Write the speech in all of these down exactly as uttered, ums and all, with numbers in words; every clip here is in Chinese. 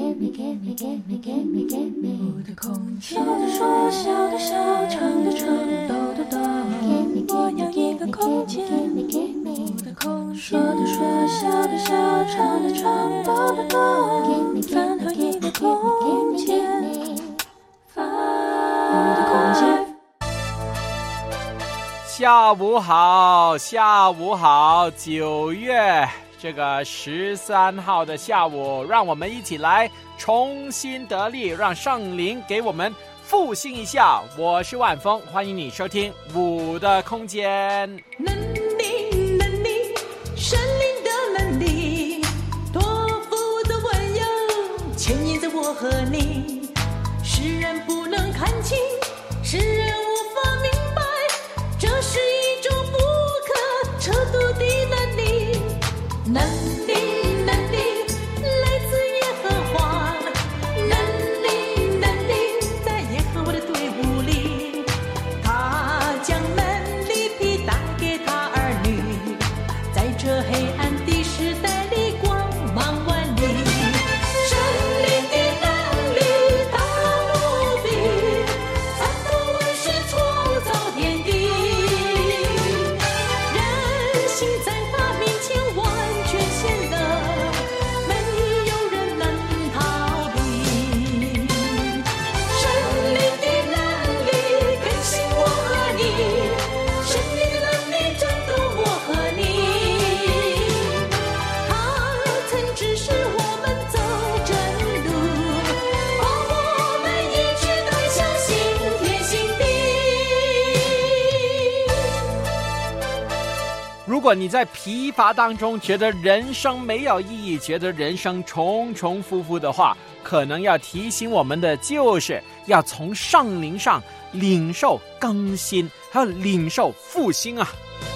我的空间，说的说，笑的笑，唱的唱，抖的抖，我要一个空间。我的空间，说的说，笑的笑，唱的唱，抖的抖，饭后一个空间，饭我的空间。 下午好，下午好，九月这个十三号的下午，让我们一起来重新得力，让圣灵给我们复兴一下。我是万峰，欢迎你收听五的空间。 能力，能力，圣灵的能力，托付的温柔，牵引着我和你。世人不能看清，世人无法明白，这是一种不可测度的能力。能力，能力，来自耶和华。能力，能力，在耶和华的队伍里，他将能力披带给他儿女，在这黑暗的时代里光芒万里。神灵的能力大无比，参透万事，创造天地。人心在他面前完全显了，没有人能逃离。神灵的能力更新我和你，神灵的能力震动我和你。他曾指示我们走正路，把我们一直带向新天新地。 如果你在疲乏当中觉得人生没有意义，觉得人生重重复复的话，可能要提醒我们的就是要从圣灵上领受更新，还有领受复兴啊。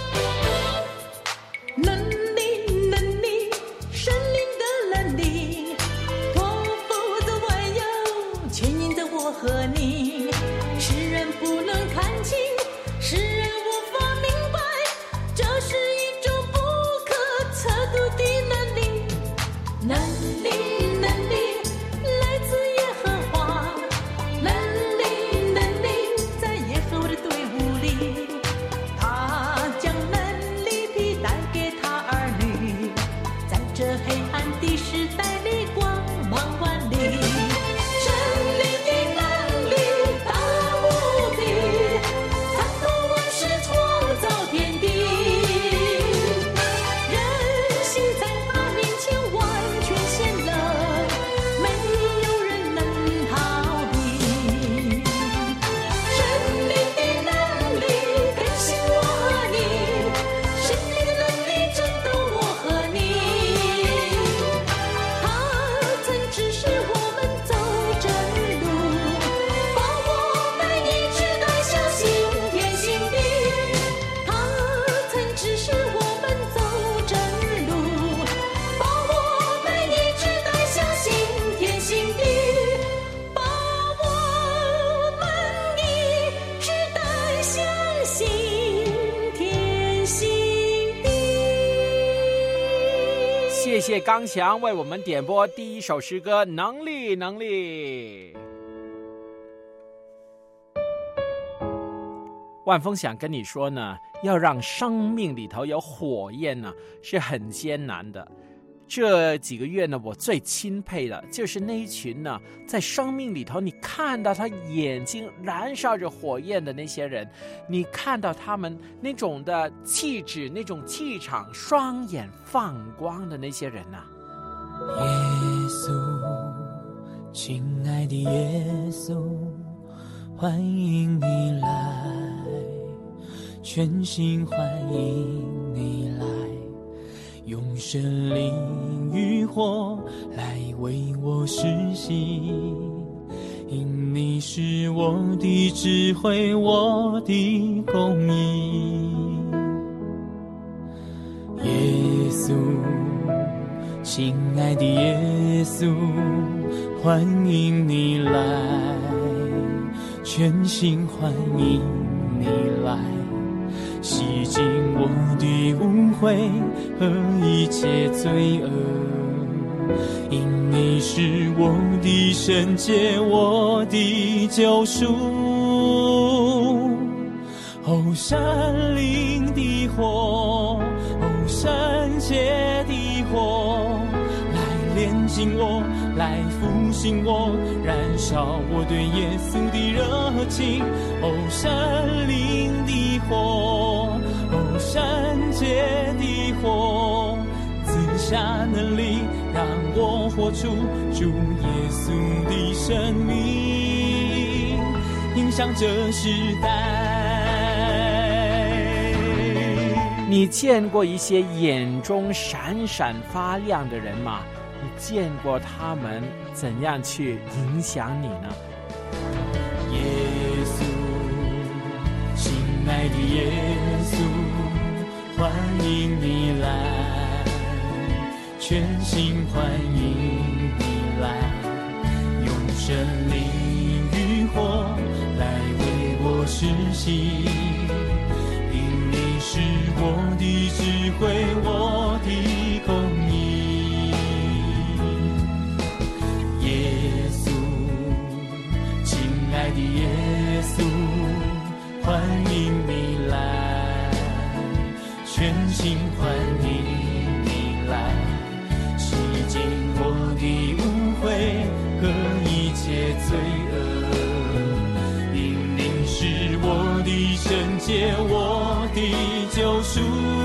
能力，能力，神灵的能力，托付的万有，牵引着我和你。世人不能看清，世人无法明白，这是一种不可测度的能力。能力，能力，来自耶和华。能力，能力，在耶和华的队伍里，他将能力披带给他儿女，在这黑暗的时代里光芒万里。神灵的能力大无比，参透万事，创造天地。人心在他面前完全显了，没有人能逃离。神灵的能力更新我和你，神灵的能力震动我和你。他曾指示我们走正路，把我们一直带向新天新地。他曾指示我们走正路，把我们一直带向新天新地，把我们一直带向新天新地。 谢谢刚强为我们点播第一首诗歌《能力能力》。万峰想跟你说呢，要让生命里头有火焰呢，是很艰难的。这几个月呢，我最钦佩的就是那一群呢，在生命里头你看到他眼睛燃烧着火焰的那些人，你看到他们那种的气质，那种气场，双眼放光的那些人啊。 耶稣，亲爱的耶稣，欢迎你来，全心欢迎你来，用神灵与火来为我施行，因你是我的智慧，我的公义。耶稣，亲爱的耶稣，欢迎你来，全心欢迎你来，洗净我的污秽和一切罪恶。 因你是我的圣洁，我的救赎。哦，山林的火，哦，圣洁的火，来炼净我，来复兴我，燃烧我对耶稣的热情。哦，山林的火，哦，圣洁的火，赐下能力让我活出主耶稣的生命，影响这时代。 你见过一些眼中闪闪发亮的人吗？你见过他们怎样去影响你呢？ 耶稣，亲爱的耶稣，欢迎你来，全心欢迎你来，用神灵与火来为我施行。因你是我的智慧，我的公义。耶稣，亲爱的耶稣，欢迎你来，全心欢迎你来，洗净我的污秽和一切罪恶。因你是我的圣洁，我的救赎。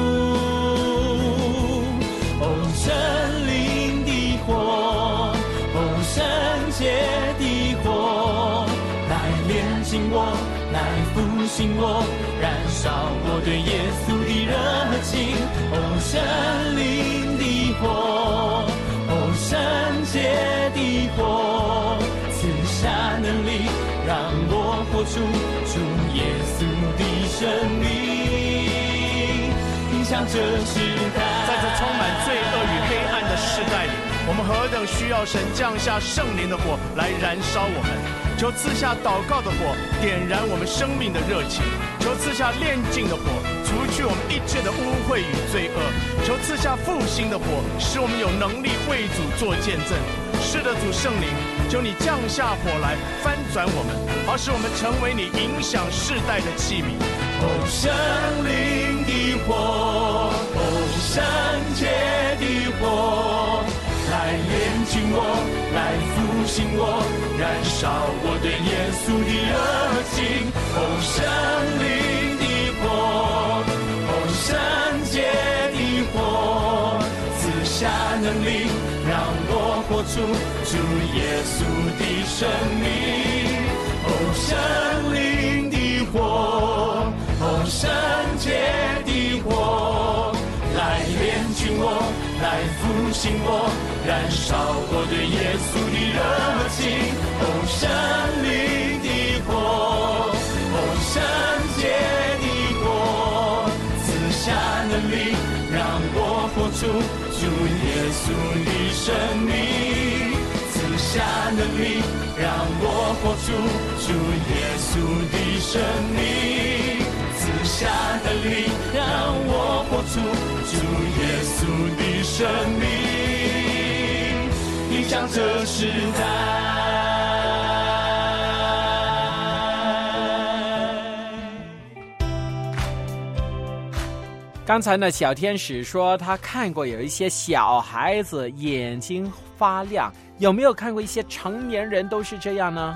哦，神灵的火，哦，圣洁的火，来炼净我，来复兴我，燃烧我对耶稣的热情。哦，神灵的火，哦，圣洁的火，赐下能力让我活出主耶稣的生命，影响这时代。 在这充满罪恶与黑暗的世代里，我们何等需要神降下圣灵的火来燃烧我们。求赐下祷告的火，点燃我们生命的热情。求赐下炼净的火，除去我们一切的污秽与罪恶。求赐下复兴的火，使我们有能力为主做见证。是的，主圣灵，求你降下火来翻转我们，好使我们成为你影响世代的器皿。 哦，圣灵的火，哦，圣洁的火，来炼净我，来复兴我，燃烧我对耶稣的热情。哦，圣灵的火，哦，圣洁的火，赐下能力让我活出主耶稣的生命。哦，圣灵的火，哦，圣洁的火，来炼净我，来复兴我，燃烧我对耶稣的热情。哦，圣灵的火，哦，圣洁的火，赐下能力让我活出主耶稣的生命，赐下能力让我活出主耶稣的生命，赐下能力让我活出主耶稣的生命，影响这时代。 刚才呢，小天使说他看过有一些小孩子眼睛发亮，有没有看过一些成年人都是这样呢？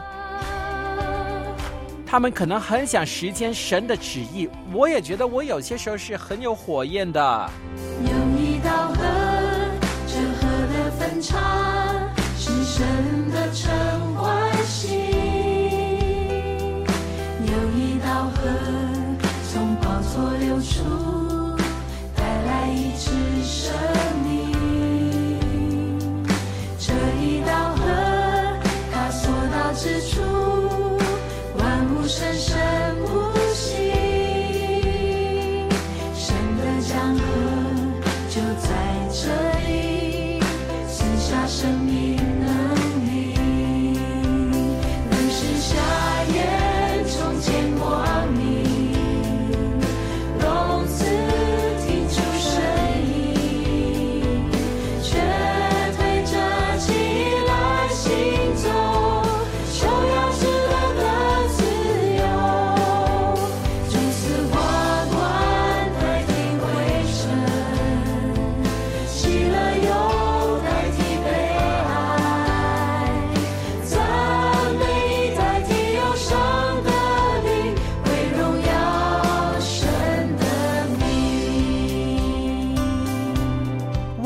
他们可能很想实践神的旨意，我也觉得我有些时候是很有火焰的。 有一道河，这河的分叉是神的城关系。有一道河从宝座流出，带来医治生命。这一道河，它所到之处，万物生生不息。神的江河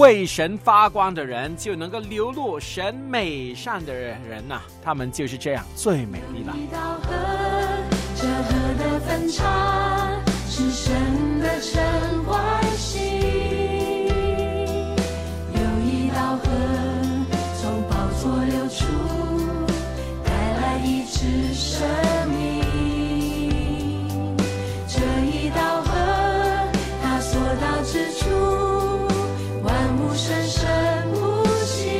为神发光的人，就能够流露神美善的人呐、啊，他们就是这样最美丽了。 一道河，这河的分叉是神的城欢喜。有一道河从宝座流出，带来医治生命。这一道河，它所到之处，万物深深呼吸。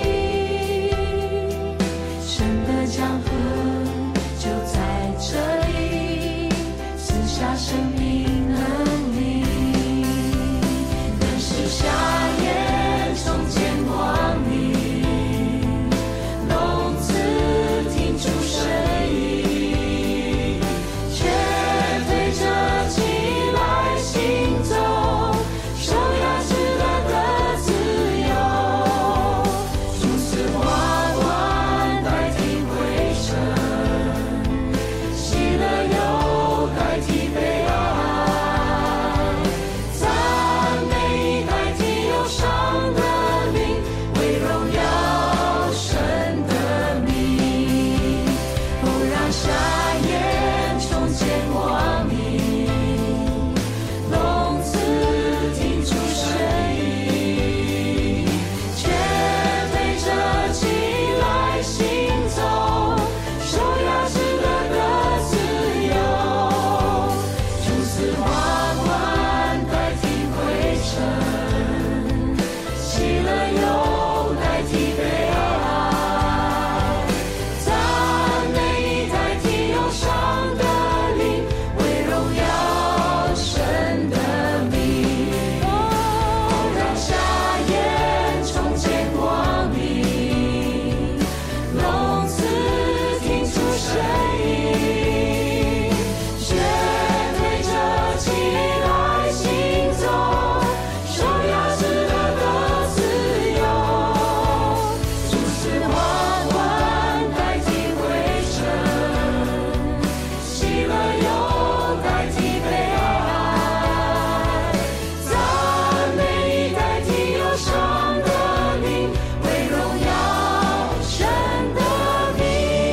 神的江河就在这里，赐下生命能力。更是瞎眼重见光明，聋子听出声音，却对着起来行走，手压制了的自由。如此缓缓代替灰尘，喜乐又代替悲哀，赞美代替忧伤的灵，为荣耀神的名。哦，让瞎眼重见光明，聋子听出声音，却对着起来行走，手压制了的自由。如此缓缓代替灰尘，喜乐又代替悲哀，赞美代替忧伤的灵，为荣耀神的名。哦，让瞎眼重见光明，聋子听出声音，却对着起来行走，手压制了的自由。如此缓缓代替灰尘，喜乐又代替悲哀，赞美代替忧伤的灵，为荣耀神的名。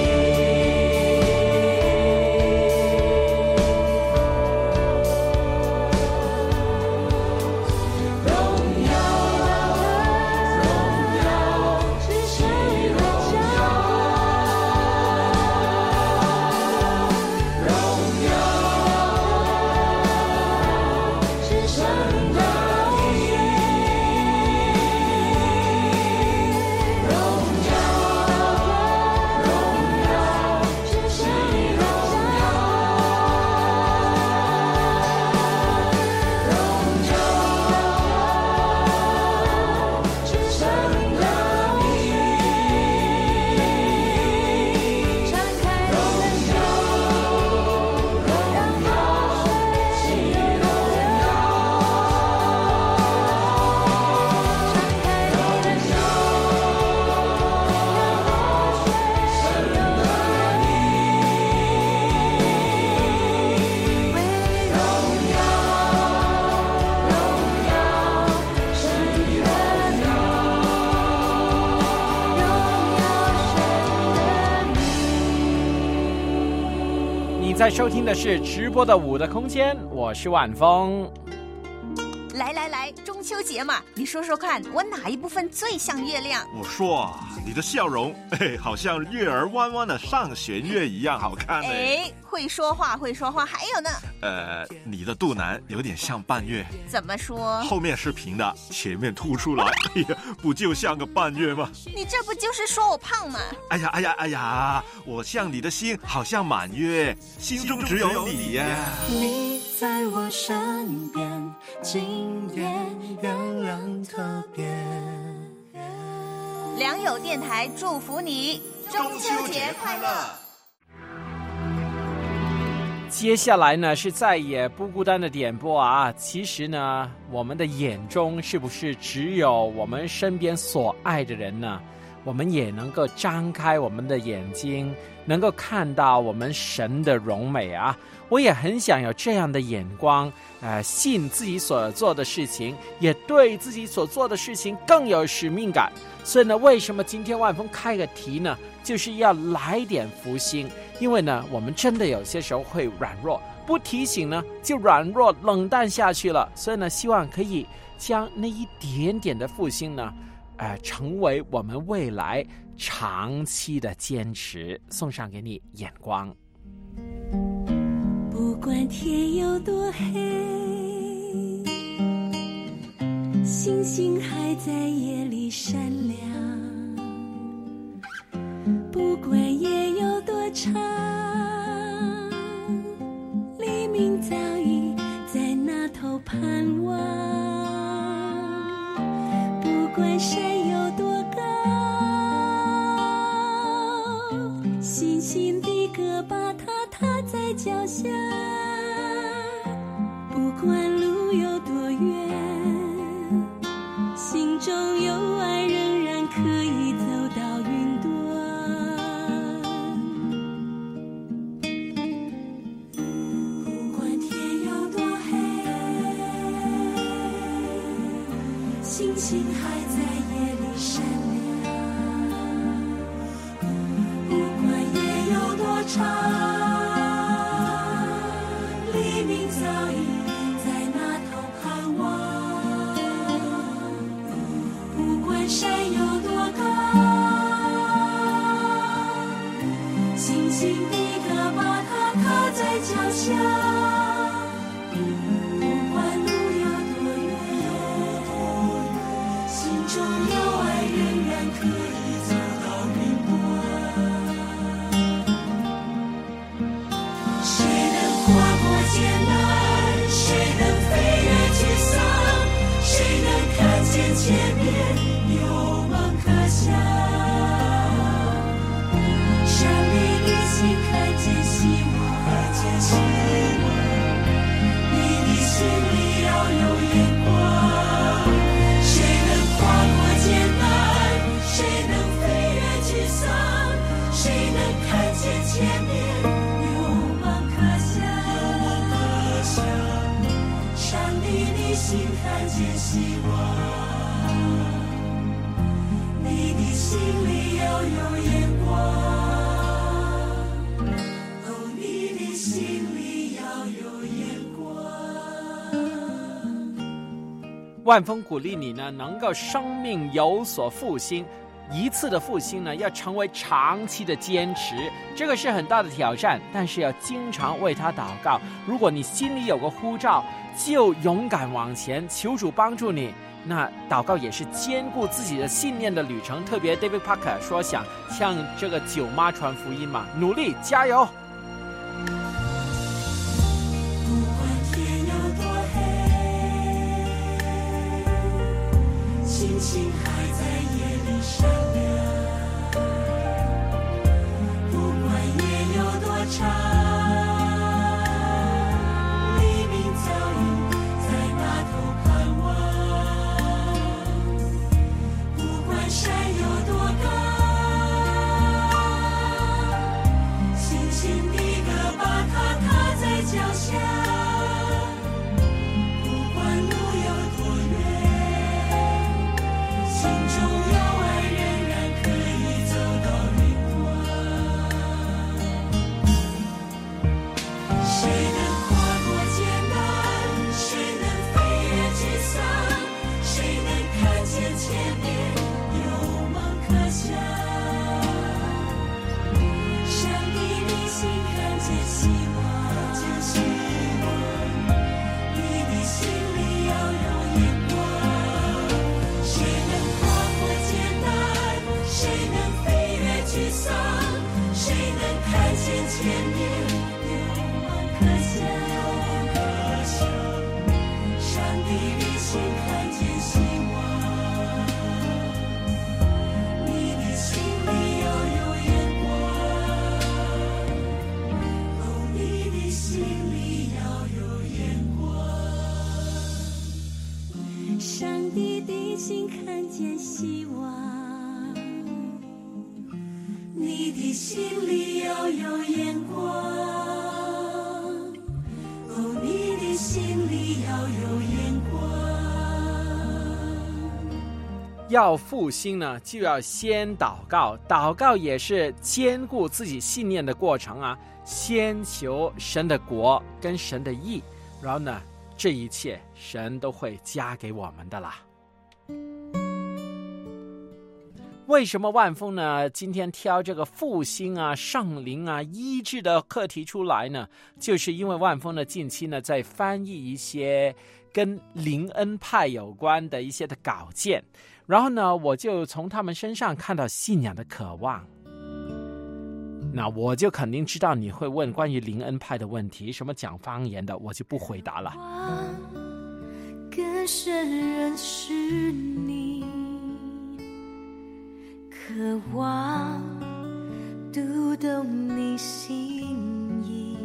荣耀，荣耀，是谁荣耀？荣耀，是神的名。荣耀，荣耀，是谁荣耀？荣耀，是神的名。敞开荣耀，荣耀，喜荣耀。敞开荣耀，神的名。为荣耀，荣耀，神的名。荣耀，神的名。 你在收听的是直播的舞的空间，我是晚风。 来来来，中秋节嘛，你说说看，我哪一部分最像月亮？ 我说啊，你的笑容，哎，好像月儿弯弯的上弦月一样好看呢。 哎，会说话，会说话，还有呢？ 呃，你的肚腩有点像半月， 怎么说？ 后面是平的，前面凸出来，哎呀，不就像个半月吗？ 你这不就是说我胖吗？ 哎呀哎呀哎呀，我像你的心，好像满月，心中只有你呀。 你在我身边，今夜月亮特别。 良友电台祝福你中秋节快乐。 接下来呢是再也不孤单的点播啊！其实呢，我们的眼中是不是只有我们身边所爱的人呢？ 我们也能够张开我们的眼睛，能够看到我们神的荣美啊！我也很想有这样的眼光，呃，信自己所做的事情，也对自己所做的事情更有使命感。所以呢，为什么今天万峰开个题呢？就是要来点福星，因为呢，我们真的有些时候会软弱，不提醒呢，就软弱冷淡下去了。所以呢，希望可以将那一点点的复兴呢，呃，成为我们未来长期的坚持。送上给你眼光。 不管天有多黑，星星还在夜里闪亮。不管夜有多长，黎明早已在那头盼望。不管山有多高，星星的歌把它踏在脚下。不管路有多远，心中有爱仍然可以走到云端。不管天有多黑，星星还在夜里闪亮。不管夜有多长，黎明早已在那头盼望。不管山有多高，星星的歌把它踏在脚下。不管路有多远，心中有爱仍然可以走到云端。谁能跨过艰难，谁能飞越沮丧，谁能看见前面有梦可想。山里的心看见希望，看见希望，你的心里要有眼光。谁能跨过艰难，谁能飞越沮丧，谁能看见前面有梦可想。上帝的心看见希望，你的心里要有眼光。哦，你的心里要有眼光。 万峰鼓励你呢，能够生命有所复兴。一次的复兴呢，要成为长期的坚持，这个是很大的挑战，但是要经常为他祷告。如果你心里有个呼召，就勇敢往前，求主帮助你。那祷告也是兼顾自己的信念的旅程。特别 David Parker 说想向这个舅妈传福音嘛，努力加油。 不管天有多黑，星星还在夜里闪亮。不管夜有多长，黎明早已在那头盼望。不管山有多高，星星的歌把它踏在脚下。不管路有多远，心中有爱仍然可以走到云端。谁能跨过艰难，谁能飞越沮丧，谁能看见前面有梦可想。上帝的心看见希望，看见希望，你的心里要有眼光。谁能跨过艰难，谁能飞越沮丧，谁能看见前面有梦可想。上帝的心看见希望，你的心里要有眼光。哦，你的心里要有眼光。上帝的心看见希望， 的心里要有眼光，哦，你的心里要有眼光。 要复兴呢，就要先祷告，祷告也是坚固自己信念的过程啊。先求神的国跟神的义，然后呢，这一切神都会加给我们的啦。为什么万峰呢今天挑这个复兴啊、圣灵啊、医治的课题出来呢？就是因为万峰呢近期呢在翻译一些跟灵恩派有关的一些的稿件，然后呢我就从他们身上看到信仰的渴望。那我就肯定知道你会问关于灵恩派的问题，什么讲方言的，我就不回答了。 更深认识你，渴望读懂你心意。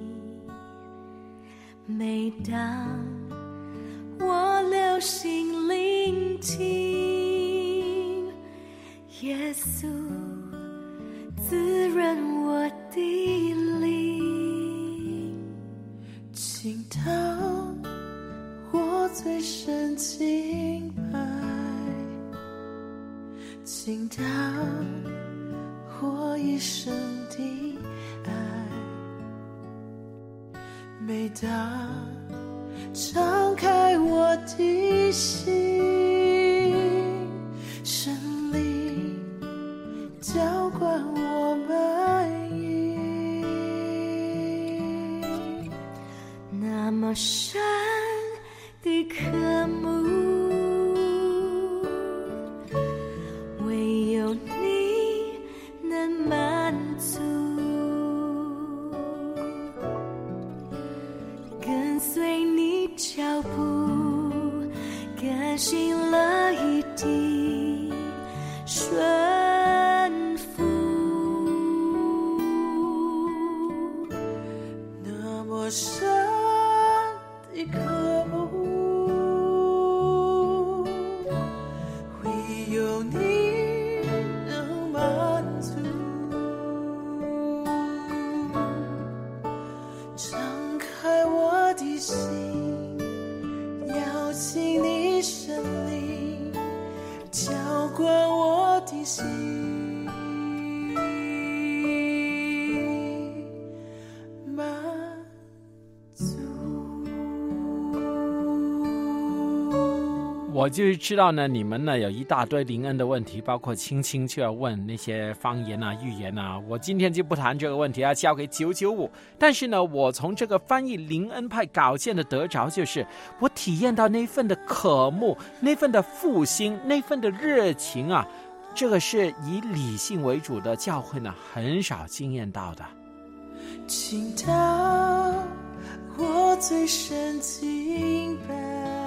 每当我留心聆听，耶稣滋润我的灵， 倾倒我最深敬拜，倾倒我一生的爱。每当敞开我的心，神灵浇灌我满意。 那么深的渴慕，唯有你能满足。跟随你脚步，甘心乐意地顺服。 那么深的渴慕，唯有你能满足。敞开我的心，邀请你神灵浇灌我的心。 我就知道呢，你们呢有一大堆灵恩的问题，包括青青就要问那些方言啊、预言啊。我今天就不谈这个问题，要交给九九五。但是呢，我从这个翻译灵恩派稿件的得着，就是我体验到那份的渴慕、那份的复兴、那份的热情啊，这个是以理性为主的教会呢，很少经验到的。 倾倒我最深敬拜，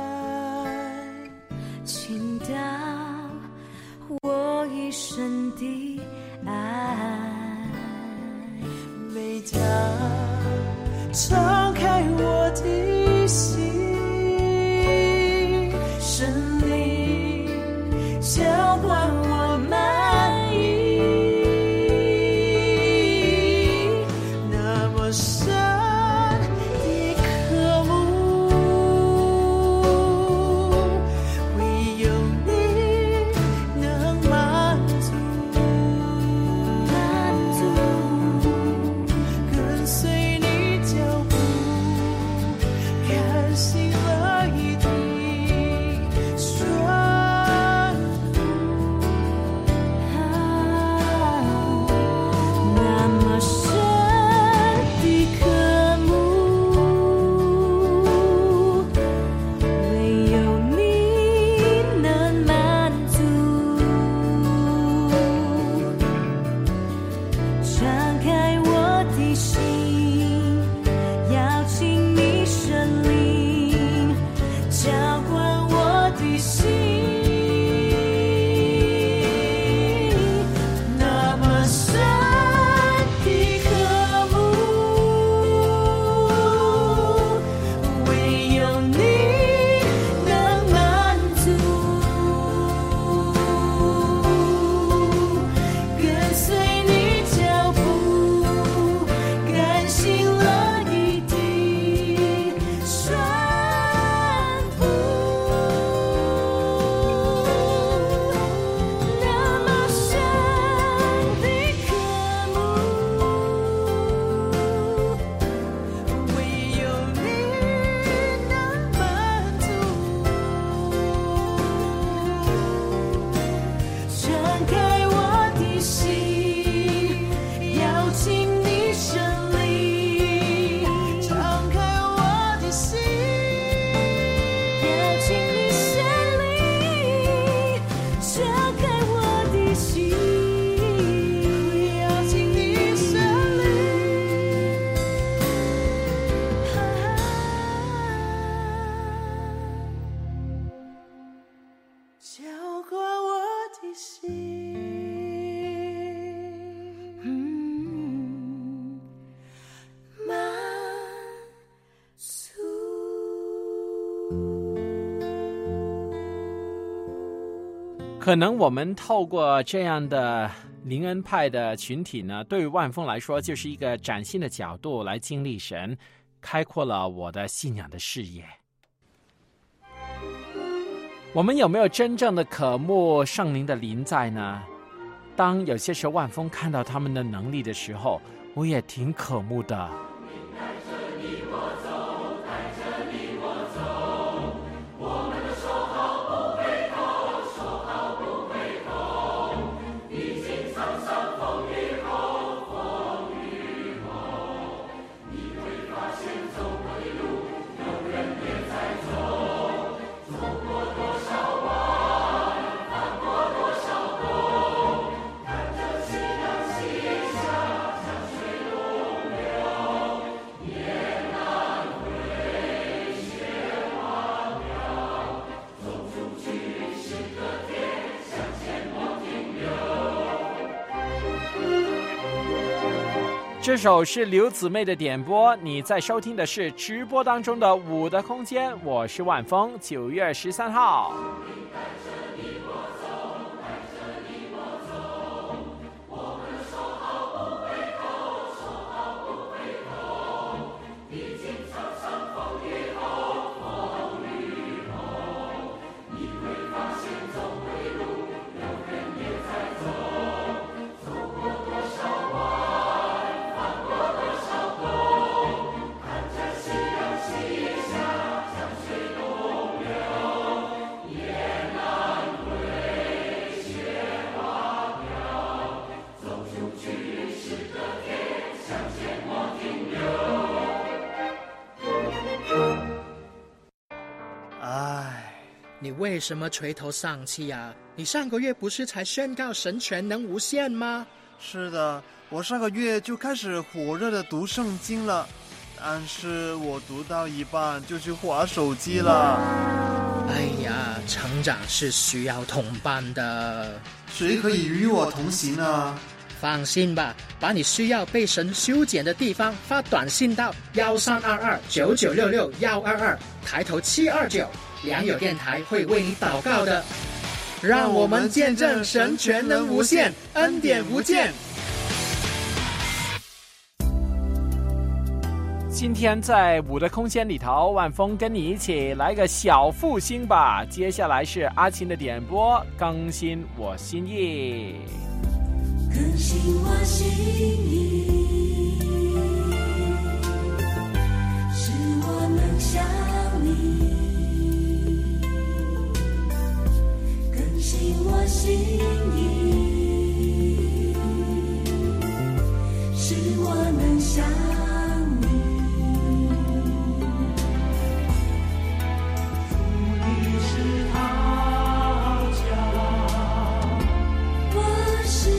倾倒我一生的爱。 每当敞开我的心，神灵浇灌我满意。那么深的渴慕，唯有你能满足。 满足， 跟随你脚步， 可能我们透过这样的灵恩派的群体呢，对于万峰来说就是一个崭新的角度来经历神，开阔了我的信仰的视野。我们有没有真正的渴慕圣灵的临在呢？当有些时候万峰看到他们的能力的时候，我也挺渴慕的。这首是刘姊妹的点播，你在收听的是直播当中的五的空间，我是万峰，九月十三号。 你为什么垂头丧气啊？你上个月不是才宣告神全能无限吗？ 是的，我上个月就开始火热的读圣经了，但是我读到一半就去滑手机了。 哎呀，成长是需要同伴的。 谁可以与我同行呢？ 放心吧，把你需要被神修剪的地方发短信到幺三二二九九六六幺二二，抬头七二九，良友电台会为你祷告的。让我们见证神全能无限，恩典无间。 今天在五的空间里头，万峰跟你一起来个小复兴吧。接下来是阿琴的点播，更新我心意。 更新我心意，使我能像你。更新我心意，使我能像你。主你是好家，我是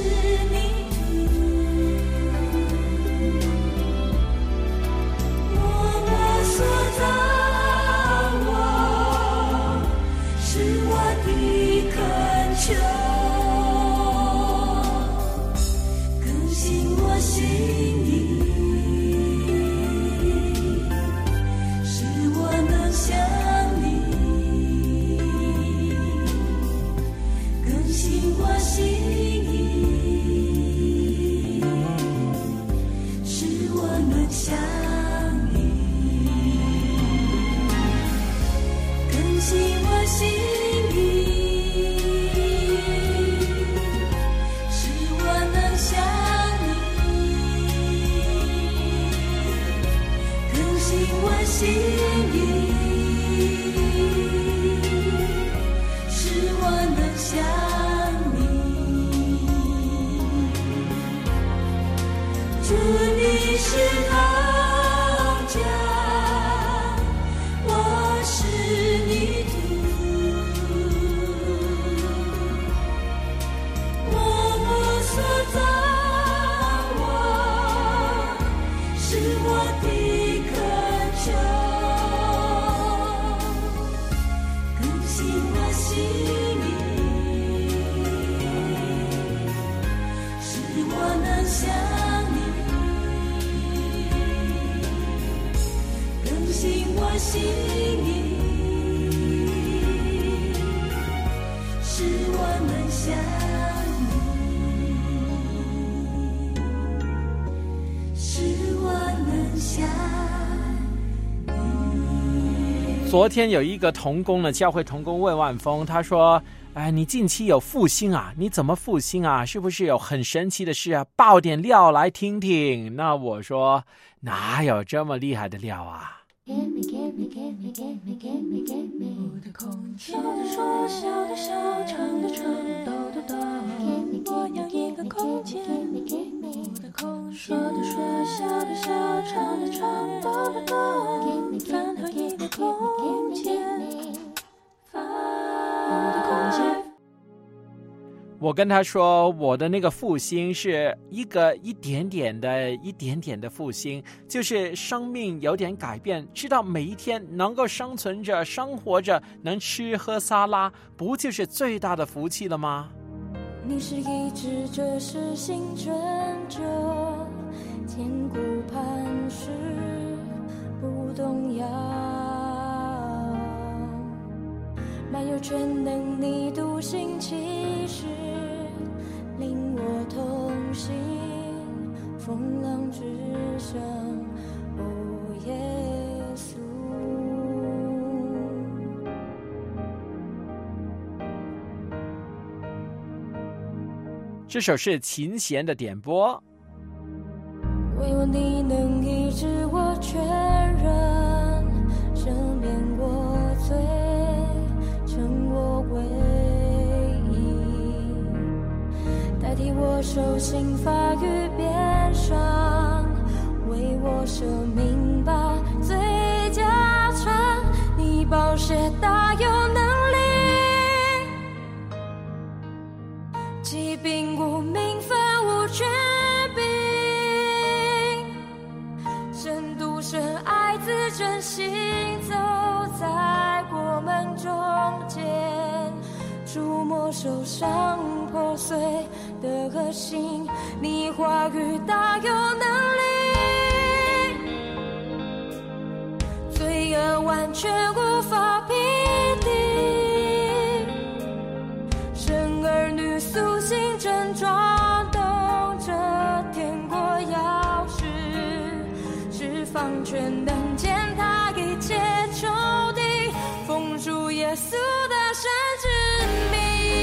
更新我心意，使我能像你。更新我心意，使我能像你。更新我心意。我心意，使我能像你。主你是好家，我是你主，我无所造我，是我的更新我心意，使我能像你。更新我心意，使我能想你，使我能想你。 昨天有一个同工呢，教会同工问万峰，他说哎，你近期有复兴啊？你怎么复兴啊？是不是有很神奇的事啊？爆点料来听听。那我说哪有这么厉害的料啊？ 我的空间，小的说，小的笑，长的长，抖的抖。我要一个空间。我的空说的说，笑的笑，长的长，抖的抖。饭后一个空间。 我跟他说，我的那个复兴是一个一点点的一点点的复兴，就是生命有点改变，知道每一天能够生存着生活着，能吃喝沙拉，不就是最大的福气了吗？ 你是一直这是心拯救，坚固磐石不动摇，满有全能你独行其事，领我同行，风浪之上，哦耶稣。 这首是琴弦的点播。 唯有你能医治我全人，赦免我罪，称我为义，代替我受刑罚与鞭伤，为我舍命把罪加成，你宝血大有能力，疾病无名分无权柄，深度深爱自真心走在我们中间，触摸受伤破碎的核心，你话语大有能力，罪恶完全无法匹敌，生儿女苏醒症状动着天国钥匙，释放全能践踏一切仇敌，奉主耶稣的圣之名。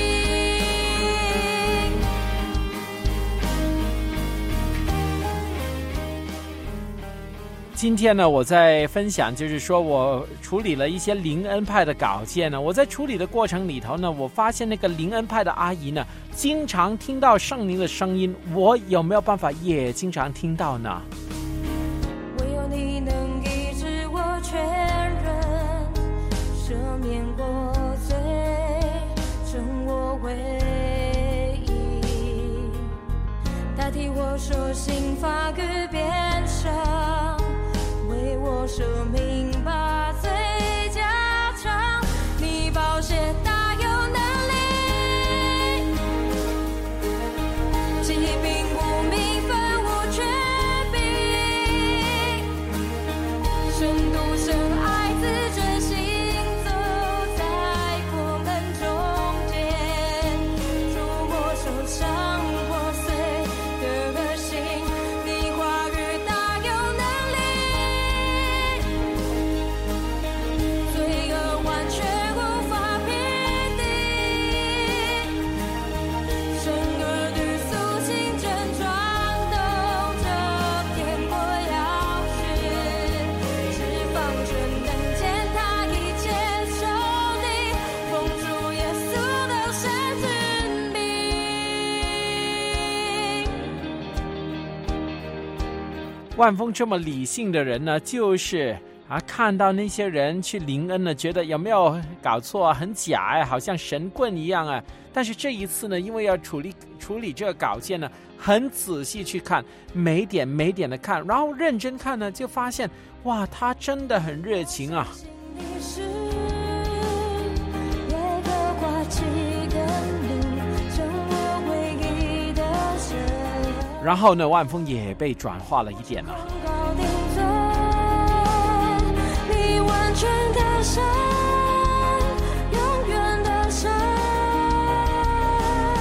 今天呢，我在分享，就是说我处理了一些灵恩派的稿件呢。我在处理的过程里头呢，我发现那个灵恩派的阿姨呢，经常听到圣灵的声音，我有没有办法也经常听到呢？ 唯有你能医治我全人，赦免我罪，称我为义，代替我受刑罚与鞭伤，为我舍命把罪加偿，你宝血大有能力，疾病无名分无权柄，深度深爱自真心走在我们中间，触摸受伤破碎的核心，你话语大有能力，罪恶完全无法匹敌，生儿女苏醒症状动着天国钥匙，释放全能践踏一切仇敌，奉主耶稣的圣之名。 万峰这么理性的人呢，就是啊，看到那些人去灵恩呢，觉得有没有搞错啊，很假哎，好像神棍一样啊。但是这一次呢，因为要处理处理这个稿件呢，很仔细去看，每点每点的看，然后认真看呢，就发现哇，他真的很热情啊。 你是耶和华岂跟你称我为义的神， 然后呢，万峰也被转化了一点了。 高定尊，你完全的神，永远的神，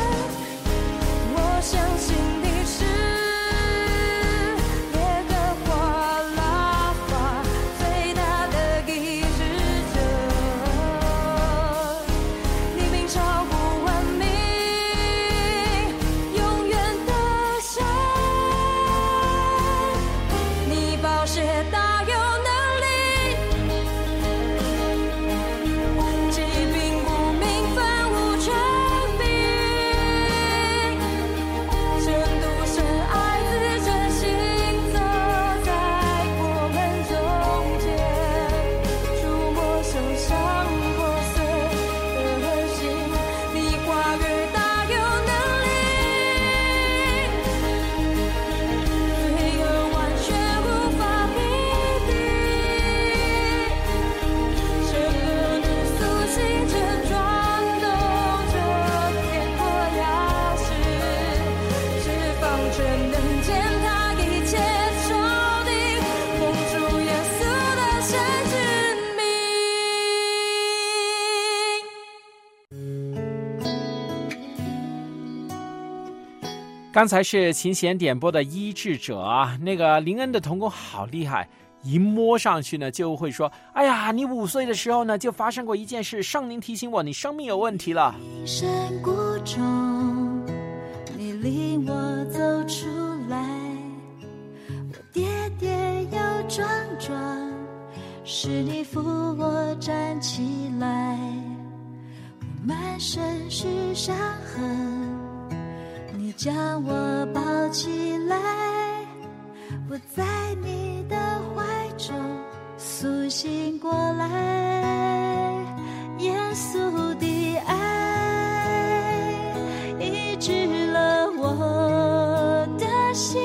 刚才是琴弦点播的医治者啊，那个林恩的童工好厉害，一摸上去呢就会说，哎呀，你五岁的时候呢就发生过一件事，圣灵提醒我你生命有问题了。 山谷中你领我走出来，我跌跌又撞撞，是你扶我站起来，我满身是伤痕，你将我抱起来，我在你的怀中苏醒过来，耶稣的爱医治了我的心，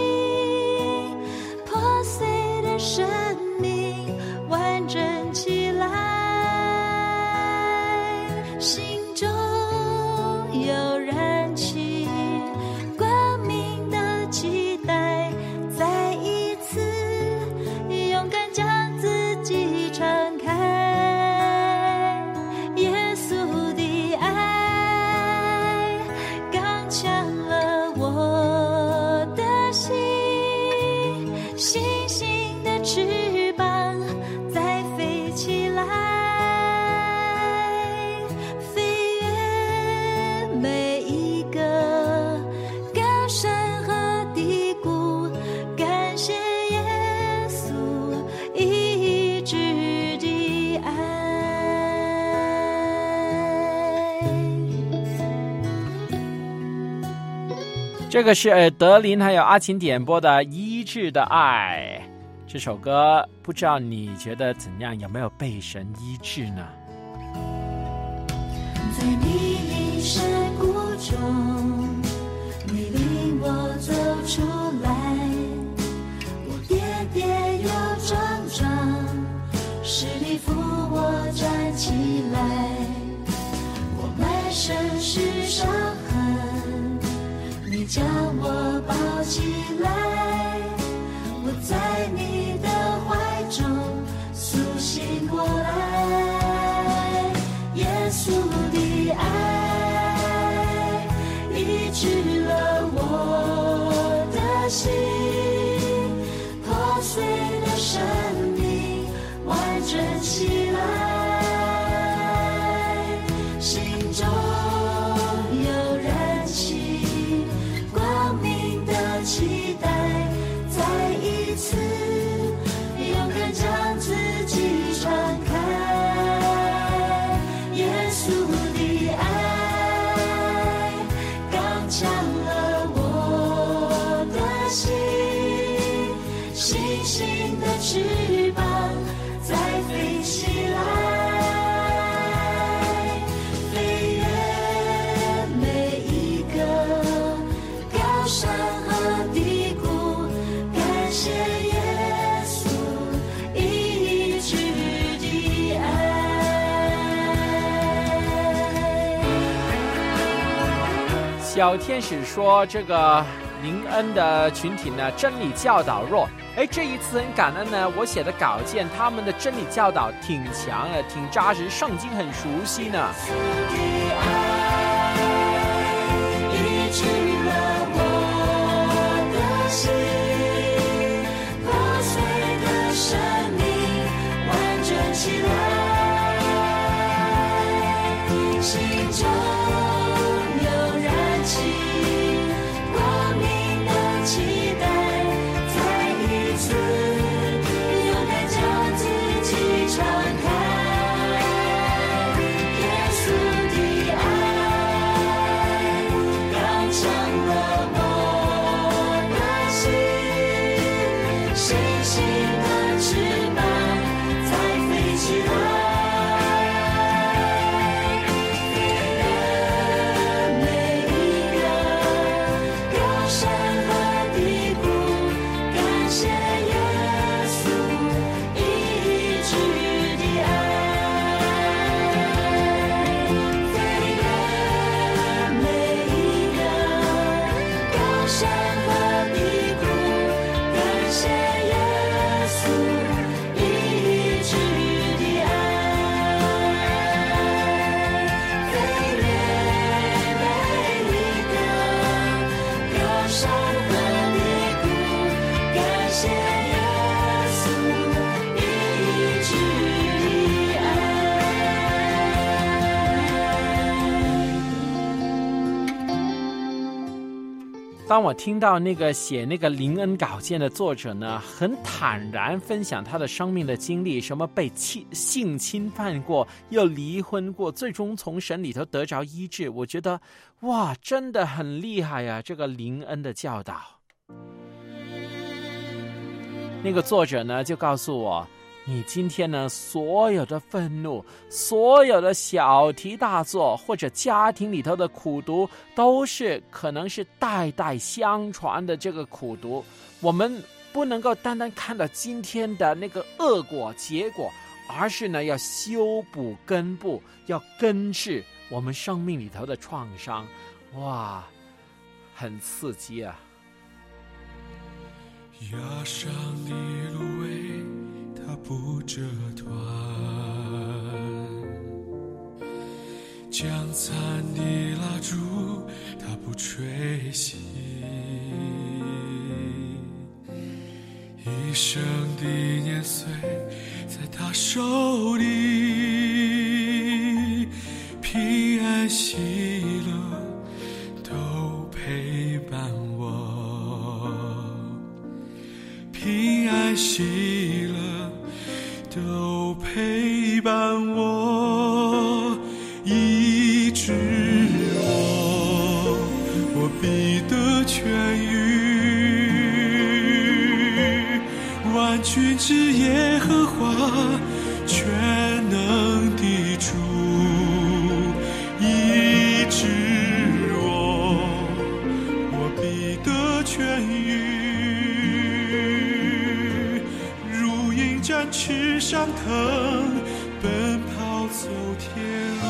破碎的生命完整起来，心中有燃起光明的期待，再一次勇敢将自己敞开，耶稣的爱刚强了我的心，星星的翅膀再飞起来，飞越每一个高山和低谷，感谢耶稣医治的爱。 这个是德林还有阿琴点播的医治的爱，这首歌不知道你觉得怎样，有没有被神医治呢？ 在你的山谷中，你领我走出来，我跌跌又撞撞，是你扶我站起来，我满身是伤痕，你将我抱起来，我在你的怀中苏醒过来，耶稣的爱医治了我的心，破碎的生命完整起来，心中有燃起光明的期待，再一次勇敢将自己敞开，耶稣的爱刚强了我的心，星星的翅膀再飞起来，飞越每一个高山和低谷，感谢耶稣医治的爱。 小天使说这个林恩的群体呢真理教导弱，哎，这一次很感恩呢，我写的稿件他们的真理教导挺强的，挺扎实，圣经很熟悉呢。 医治了我的心，破碎的生命完整起来，心中有燃起光明的期待，再一次勇敢将自己敞开，耶稣的爱当我听到那个写那个灵恩稿件的作者呢，很坦然分享他的生命的经历，什么被侵性侵犯过，又离婚过，最终从神里头得着医治，我觉得哇，真的很厉害啊，这个灵恩的教导。那个作者呢就告诉我，你今天呢所有的愤怒，所有的小题大做，或者家庭里头的苦毒，都是可能是代代相传的这个苦毒，我们不能够单单看到今天的那个恶果结果，而是呢要修补根部，要根治我们生命里头的创伤。哇，很刺激啊。 压上的芦苇它不折断，将残的蜡烛它不吹熄，一生的年岁在他手里，平安喜乐都陪伴我，平安喜乐都陪伴我，医治我，我必得痊愈。万军之耶和华，全能的主，医治我，我必得痊愈。如鹰展翅上腾，奔跑走天路。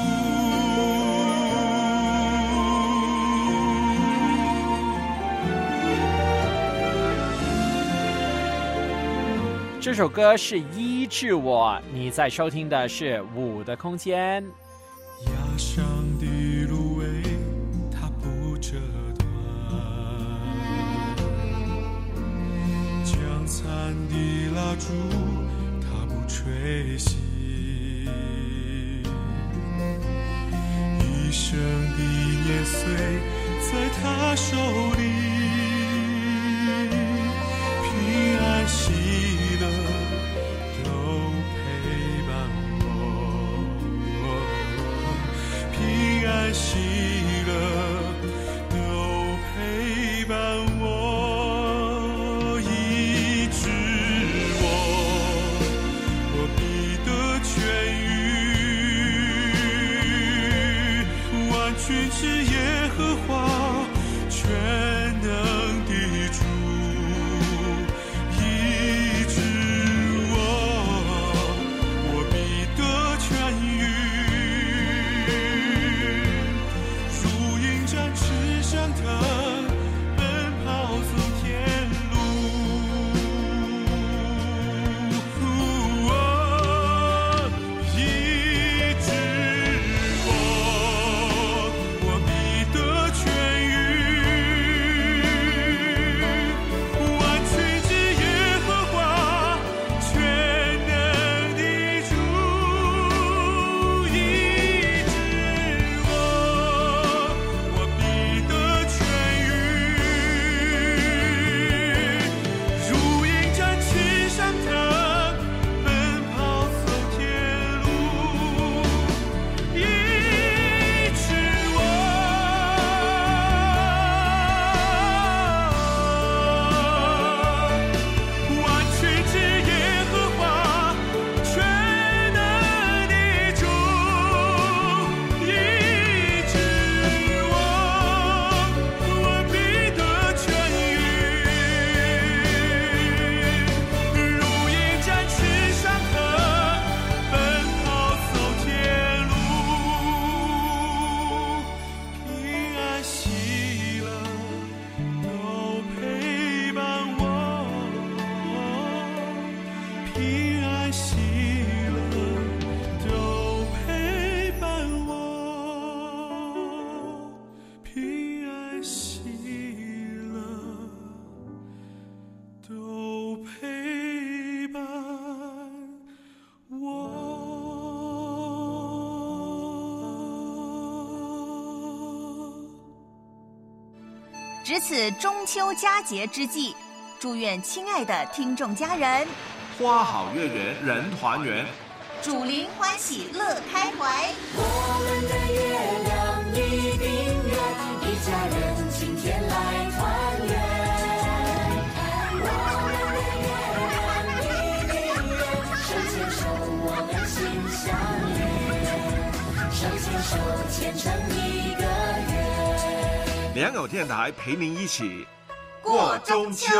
这首歌是医治我，你在收听的是五的空间。 压上的芦苇它不折断，将残的蜡烛它不吹熄，一生的年岁在他手里，平安喜乐都陪伴我，平安喜乐都陪伴我，医治我，我必得痊愈。万军之耶和华，全能的主，医治我，我必得痊愈。如鹰展翅上腾，奔跑走天路。哦，医治我，我必得痊愈。万军之耶和华，全能的主，医治我，我必得痊愈。如鹰展翅上腾，奔跑走天路，医治我。万军之耶和华，全能的主，医治我，我必得痊愈。如鹰展翅上腾，奔跑走天路，平安喜乐都陪伴我，平安喜乐都陪伴我，平安喜乐都陪伴我。 值此中秋佳节之际，祝愿亲爱的听众家人花好月圆人团圆， 主灵欢喜乐开怀。 我们的月亮一定圆，一家人今天来团圆。我们的月亮一定圆，手牵手我们心相连，手牵手牵成一个圆。 良友电台陪您一起过中秋。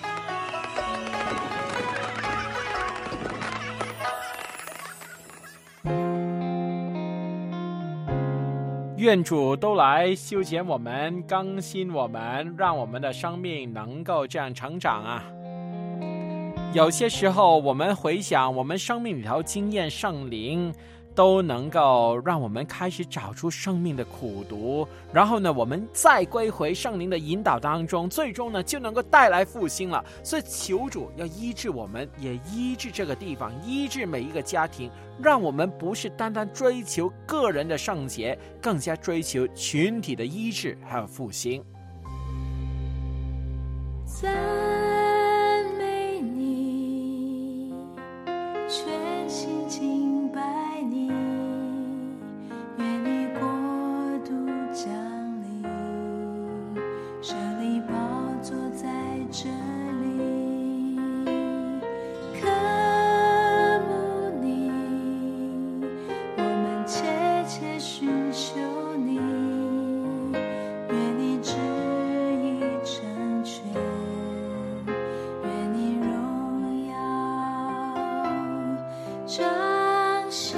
愿主都来修剪我们，更新我们，让我们的生命能够这样成长啊！有些时候我们回想我们生命里头经验圣灵，都能够让我们开始找出生命的苦毒，然后呢我们再归回圣灵的引导当中，最终呢就能够带来复兴了。所以求主要医治我们，也医治这个地方，医治每一个家庭，让我们不是单单追求个人的圣洁，更加追求群体的医治还有复兴。 赞美你，全心敬拜你，愿你国度降临，设立宝座在这里，渴慕你，我们切切寻求你，愿你旨意成全，愿你荣耀彰显，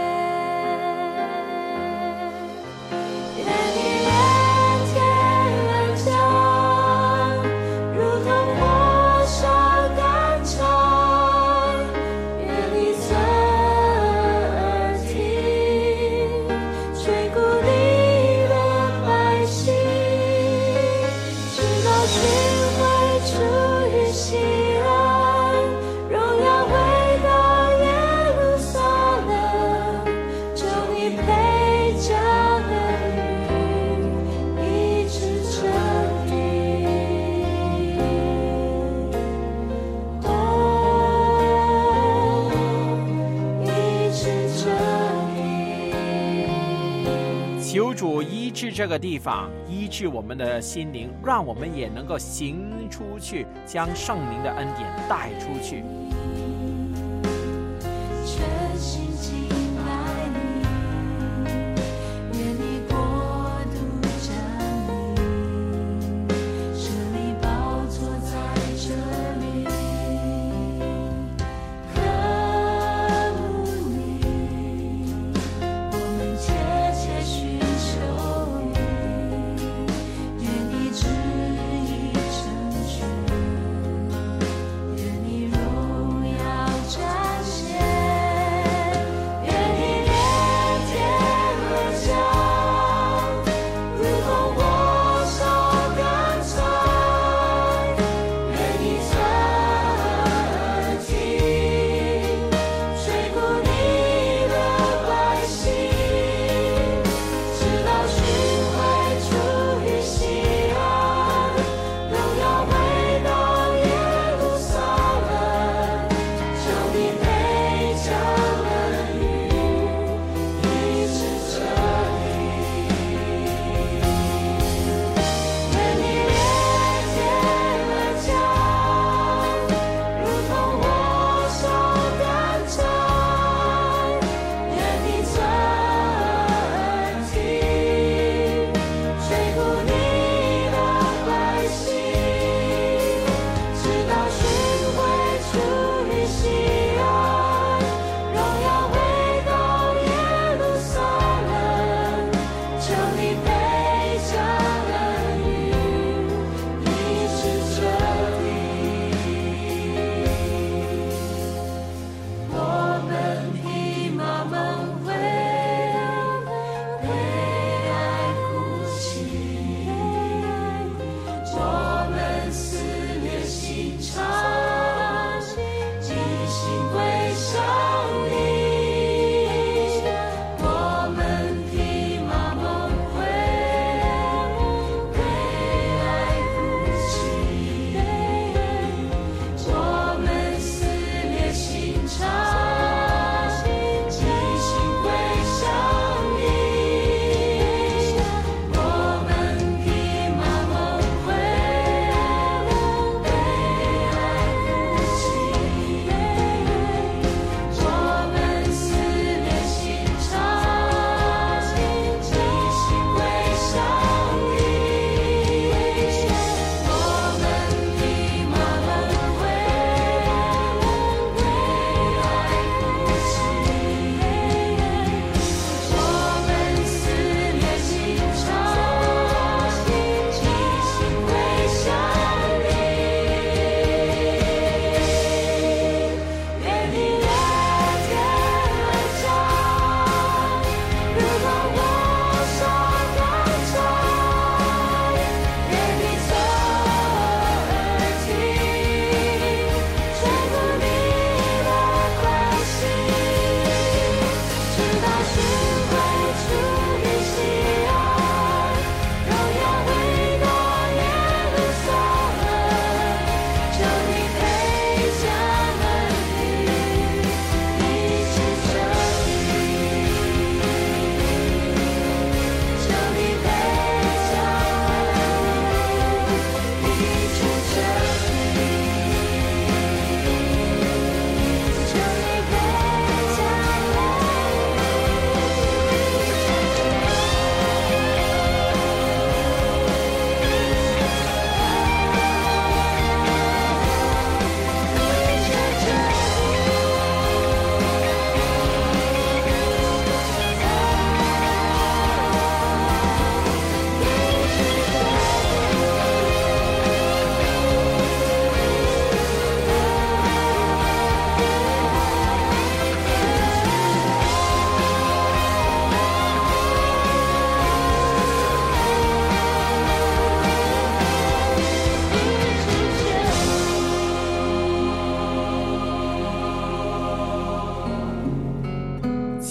愿你连天降，如同火烧肝肠，愿你侧耳听，垂顾你的百姓，直到寻回出于西安，荣耀回到耶路撒冷，求你配将恩雨医治这地，哦，医治这地。 求主医治这个地方，医治我们的心灵，让我们也能够行出去，将圣灵的恩典带出去。 全心敬拜你，愿你国度降临，设立宝座在这里，渴慕你，我们切切寻求你，愿你旨意成全，愿你荣耀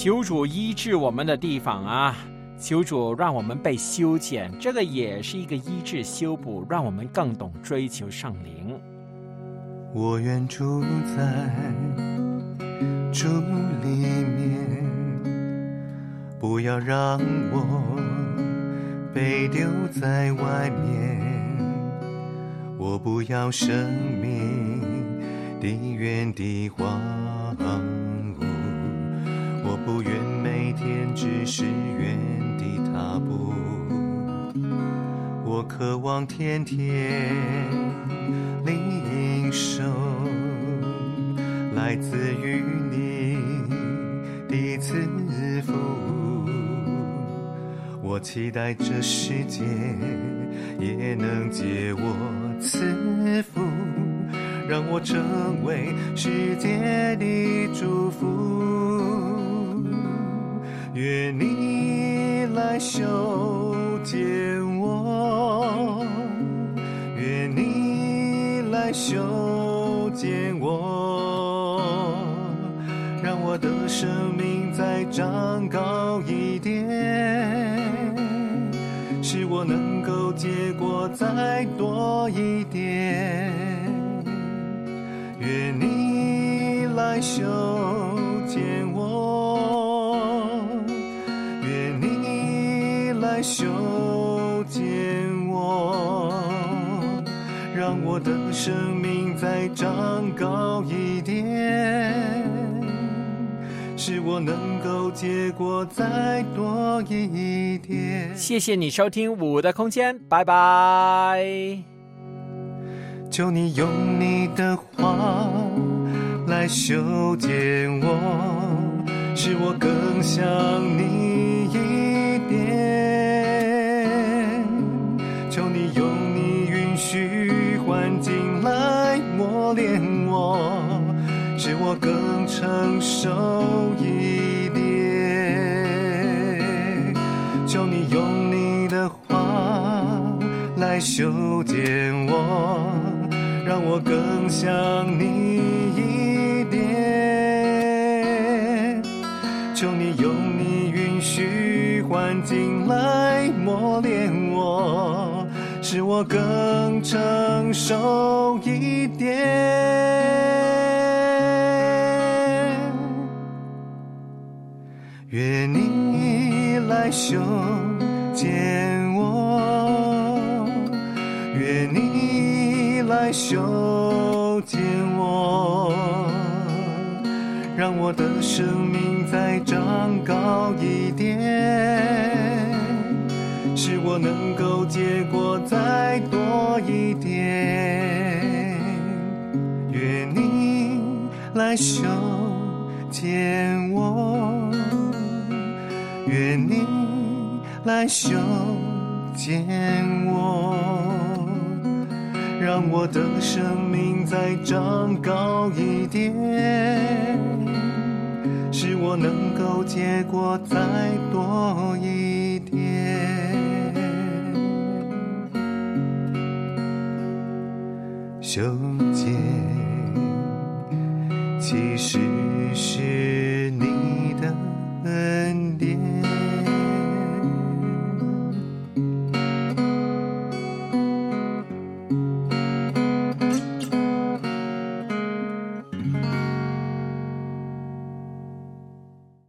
求主医治我们的地方啊，求主让我们被修剪，这个也是一个医治修补，让我们更懂追求圣灵。 我愿住在主里面，不要让我被丢在外面，我不要生命的原地荒芜，我不愿每天只是原地踏步，我渴望天天领受来自于你的赐福，我期待这世界也能借我赐福，让我成为世界的祝福。愿你来修剪我，愿你来修剪我，让我的生命再长高一点，使我能够结果再多一点。愿你来修剪我，愿你来修剪我，让我的生命再长高一点，使我能够结果再多一点。 谢谢你收听五的空间，拜拜。 求你用你的话来修剪我，使我更像你一点。求你用你允许环境来磨练我，使我更成熟一点。求你用你的话来修剪我，让我更像你一点。求你用你允许环境来磨练我，使我更成熟一点。愿你来修剪我，愿你来修剪我，让我的生命再长高一点，使我能够结果再多一点。愿你来修剪我，愿你来修剪我，让我的生命再长高一点，使我能够结果再多一点。修剪其实是